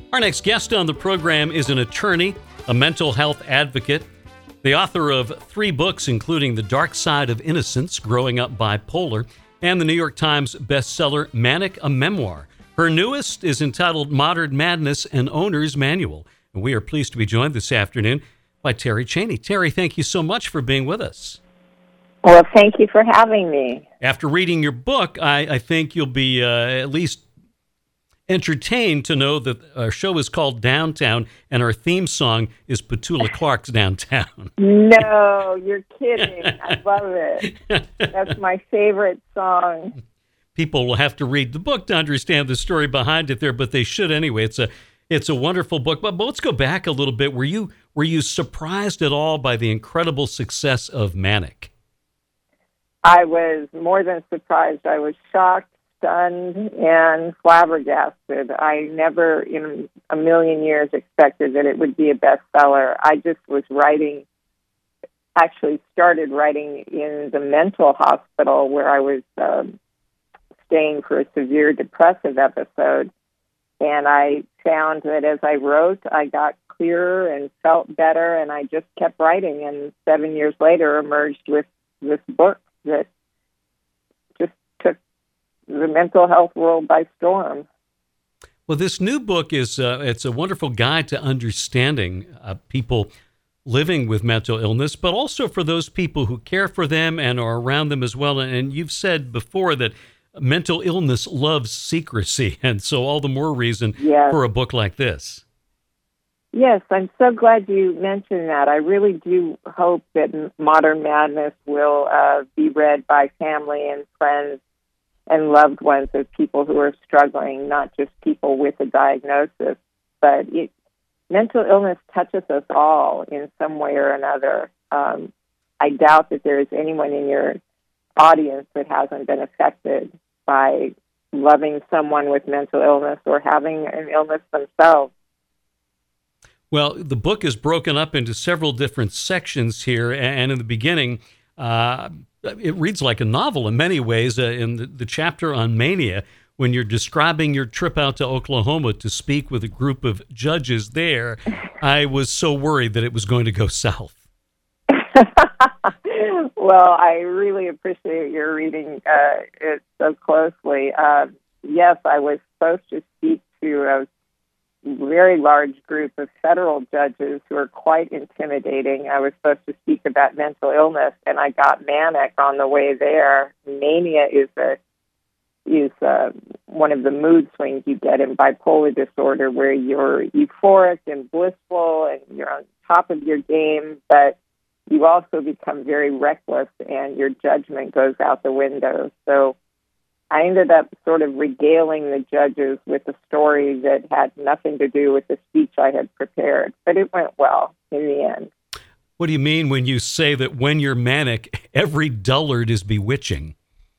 Our next guest on the program is an attorney, a mental health advocate, the author of 3 books, including The Dark Side of Innocence, Growing Up Bipolar, and the New York Times bestseller, Manic, a Memoir. Her newest is entitled Modern Madness, an Owner's Manual. And we are pleased to be joined this afternoon by Terry Chaney. Terry, thank you so much for being with us. Well, thank you for having me. After reading your book, I think you'll be at least entertained to know that our show is called Downtown, and our theme song is Petula Clark's Downtown. No, you're kidding. I love it. That's my favorite song. People will have to read the book to understand the story behind it there, but they should anyway. It's a wonderful book. But let's go back a little bit. Were you surprised at all by the incredible success of Manic? I was more than surprised. I was shocked, stunned, and flabbergasted. I never in a million years expected that it would be a bestseller. I just was started writing in the mental hospital where I was staying for a severe depressive episode. And I found that as I wrote, I got clearer and felt better, and I just kept writing. And 7 years later, emerged with this book that just took the mental health world by storm. Well, this new book is it's a wonderful guide to understanding people living with mental illness, but also for those people who care for them and are around them as well. And you've said before that mental illness loves secrecy, and so all the more reason for a book like this. Yes, I'm so glad you mentioned that. I really do hope that Modern Madness will be read by family and friends and loved ones of people who are struggling, not just people with a diagnosis. But mental illness touches us all in some way or another. I doubt that there is anyone in your audience that hasn't been affected by loving someone with mental illness or having an illness themselves. Well, the book is broken up into several different sections here, and in the beginning, it reads like a novel in many ways. In the chapter on mania, when you're describing your trip out to Oklahoma to speak with a group of judges there, I was so worried that it was going to go south. Well, I really appreciate your reading it so closely. Yes, I was supposed to speak to a very large group of federal judges who are quite intimidating. I was supposed to speak about mental illness, and I got manic on the way there. Mania is one of the mood swings you get in bipolar disorder, where you're euphoric and blissful and you're on top of your game, but you also become very reckless and your judgment goes out the window. So I ended up sort of regaling the judges with a story that had nothing to do with the speech I had prepared, but it went well in the end. What do you mean when you say that when you're manic, every dullard is bewitching?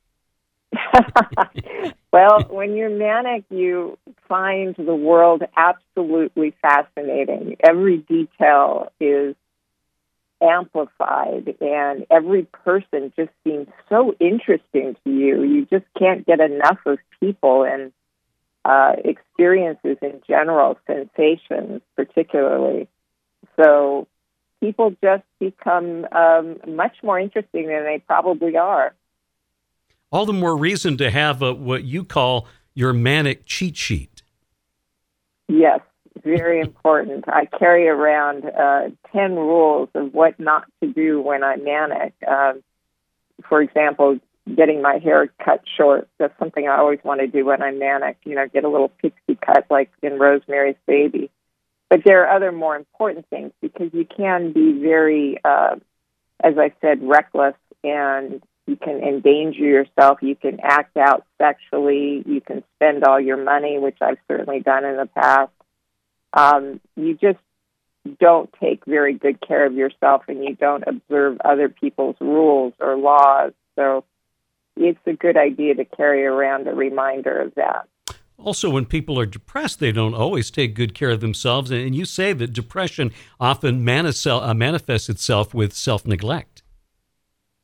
Well, when you're manic, you find the world absolutely fascinating. Every detail is amplified, and every person just seems so interesting to you. You just can't get enough of people and experiences in general, sensations particularly. So people just become much more interesting than they probably are. All the more reason to have what you call your manic cheat sheet. Yes. Very important. I carry around 10 rules of what not to do when I'm manic. For example, getting my hair cut short. That's something I always want to do when I'm manic, get a little pixie cut like in Rosemary's Baby. But there are other more important things because you can be very, as I said, reckless, and you can endanger yourself. You can act out sexually. You can spend all your money, which I've certainly done in the past. You just don't take very good care of yourself, and you don't observe other people's rules or laws. So it's a good idea to carry around a reminder of that. Also, when people are depressed, they don't always take good care of themselves. And you say that depression often manifests itself with self-neglect.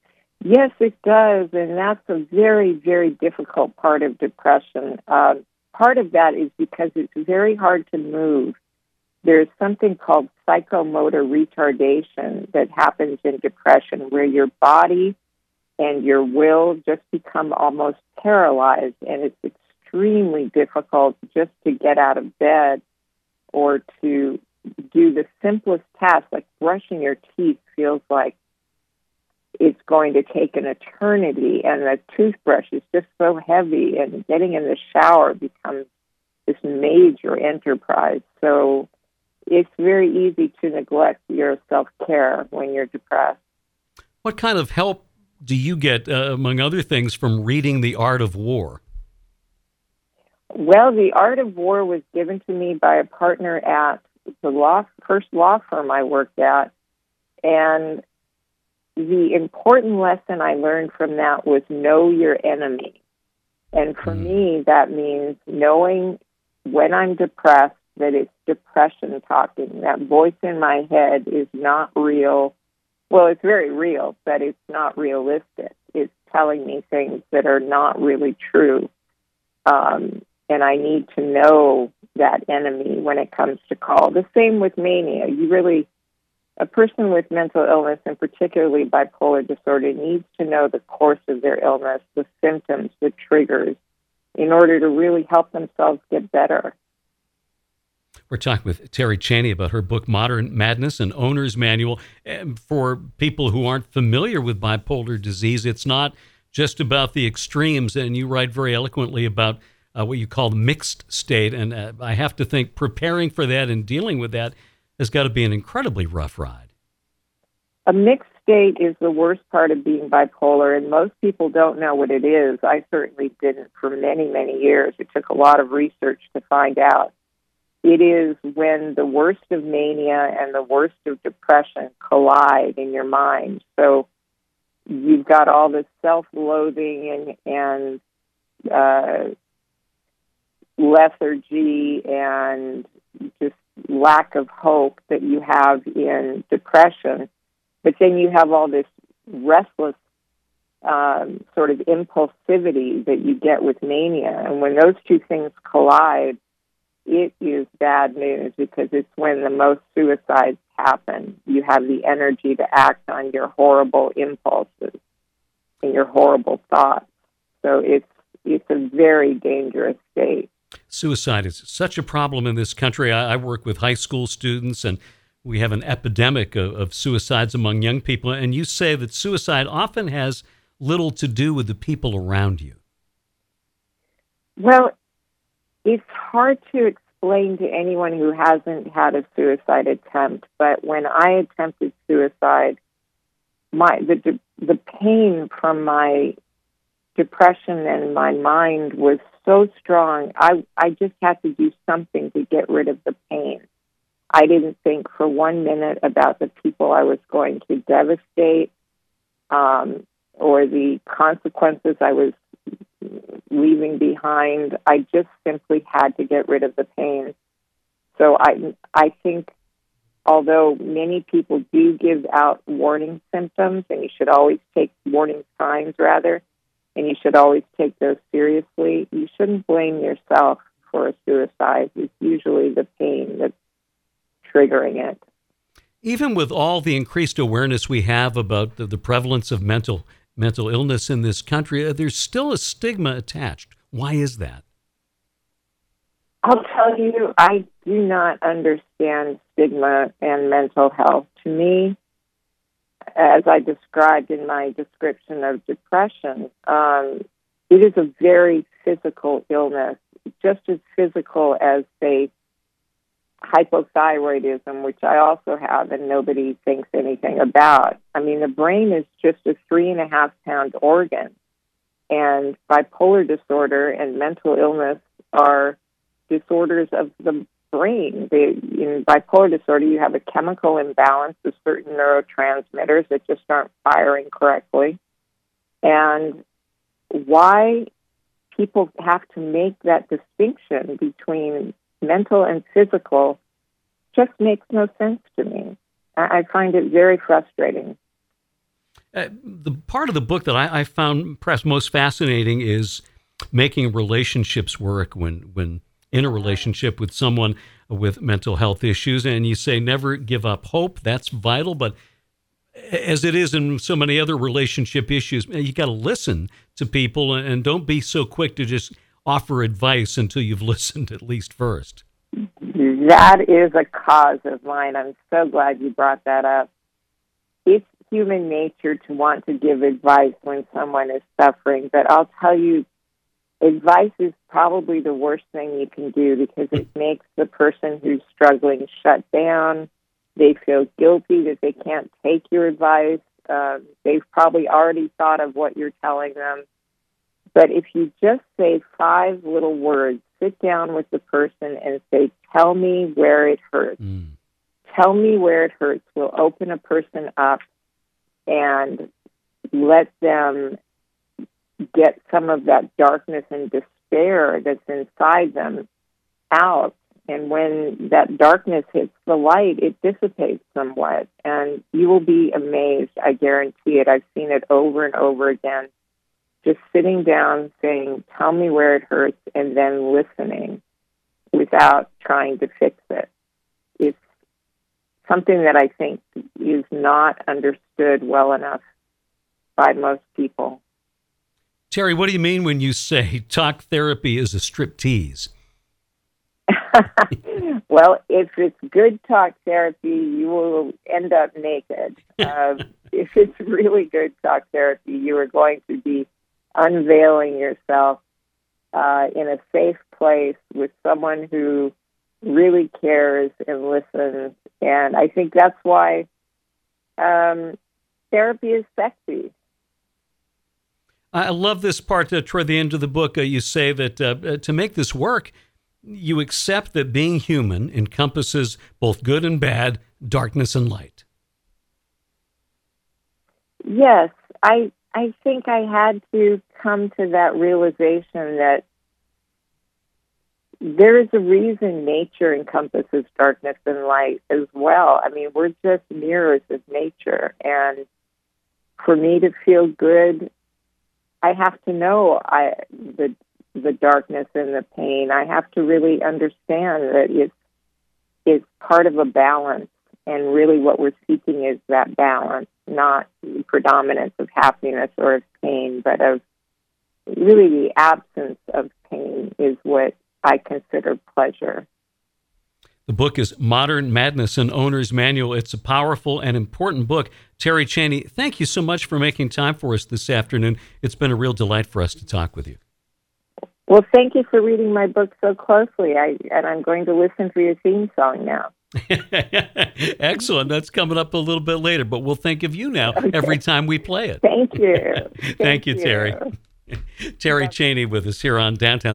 Yes, it does. And that's a very, very difficult part of depression. part of that is because it's very hard to move. There's something called psychomotor retardation that happens in depression, where your body and your will just become almost paralyzed, and it's extremely difficult just to get out of bed or to do the simplest task, like brushing your teeth feels like it's going to take an eternity, and the toothbrush is just so heavy, and getting in the shower becomes this major enterprise. So it's very easy to neglect your self-care when you're depressed. What kind of help do you get, among other things, from reading The Art of War? Well, The Art of War was given to me by a partner at the first law firm I worked at, and the important lesson I learned from that was know your enemy. And for me, that means knowing when I'm depressed that it's depression talking. That voice in my head is not real. Well, it's very real, but it's not realistic. It's telling me things that are not really true. And I need to know that enemy when it comes to call. The same with mania. A person with mental illness, and particularly bipolar disorder, needs to know the course of their illness, the symptoms, the triggers, in order to really help themselves get better. We're talking with Terry Chaney about her book, Modern Madness, an Owner's Manual. And for people who aren't familiar with bipolar disease, it's not just about the extremes, and you write very eloquently about what you call the mixed state, and I have to think preparing for that and dealing with that has got to be an incredibly rough ride. A mixed state is the worst part of being bipolar, and most people don't know what it is. I certainly didn't for many, many years. It took a lot of research to find out. It is when the worst of mania and the worst of depression collide in your mind. So you've got all this self-loathing and lethargy and just lack of hope that you have in depression. But then you have all this restless sort of impulsivity that you get with mania. And when those two things collide, it is bad news, because it's when the most suicides happen. You have the energy to act on your horrible impulses and your horrible thoughts. So it's a very dangerous state. Suicide is such a problem in this country. I work with high school students, and we have an epidemic of suicides among young people. And you say that suicide often has little to do with the people around you. Well, it's hard to explain to anyone who hasn't had a suicide attempt, but when I attempted suicide, the pain from my depression and my mind was so strong. I just had to do something to get rid of the pain. I didn't think for 1 minute about the people I was going to devastate, or the consequences I was leaving behind. I just simply had to get rid of the pain. So I think, although many people do give out warning symptoms, and you should always take warning signs rather, and you should always take those seriously, you shouldn't blame yourself for a suicide. It's usually the pain that's triggering it. Even with all the increased awareness we have about the prevalence of mental illness in this country, there's still a stigma attached. Why is that? I'll tell you, I do not understand stigma and mental health. To me, as I described in my description of depression, it is a very physical illness, just as physical as, say, hypothyroidism, which I also have and nobody thinks anything about. I mean, the brain is just a 3.5-pound organ, and bipolar disorder and mental illness are disorders of the brain. In bipolar disorder, you have a chemical imbalance of certain neurotransmitters that just aren't firing correctly. And why people have to make that distinction between mental and physical just makes no sense to me. I find it very frustrating. The part of the book that I found perhaps most fascinating is making relationships work when in a relationship with someone with mental health issues. And you say never give up hope. That's vital. But as it is in so many other relationship issues, you got to listen to people and don't be so quick to just offer advice until you've listened at least first. That is a cause of mine. I'm so glad you brought that up. It's human nature to want to give advice when someone is suffering, but I'll tell you, advice is probably the worst thing you can do because it makes the person who's struggling shut down. They feel guilty that they can't take your advice. They've probably already thought of what you're telling them. But if you just say 5 little words, sit down with the person and say, tell me where it hurts. Tell me where it hurts. We'll open a person up and let them get some of that darkness and despair that's inside them out. And when that darkness hits the light, it dissipates somewhat. And you will be amazed. I guarantee it. I've seen it over and over again. Just sitting down, saying, tell me where it hurts, and then listening without trying to fix it. It's something that I think is not understood well enough by most people. Terry, what do you mean when you say talk therapy is a striptease? Well, if it's good talk therapy, you will end up naked. If it's really good talk therapy, you are going to be unveiling yourself in a safe place with someone who really cares and listens. And I think that's why therapy is sexy. I love this part toward the end of the book. You say that to make this work, you accept that being human encompasses both good and bad, darkness and light. Yes, I think I had to come to that realization that there is a reason nature encompasses darkness and light as well. I mean, we're just mirrors of nature. And for me to feel good, I have to know the darkness and the pain. I have to really understand that it's part of a balance. And really what we're seeking is that balance, not the predominance of happiness or of pain, but of really the absence of pain is what I consider pleasure. The book is Modern Madness, an Owner's Manual. It's a powerful and important book. Terry Chaney, thank you so much for making time for us this afternoon. It's been a real delight for us to talk with you. Well, thank you for reading my book so closely. I'm going to listen for your theme song now. Excellent. That's coming up a little bit later, but we'll think of you now every time we play it. Thank you. Thank you, Terry. Terry Chaney with us here on Downtown.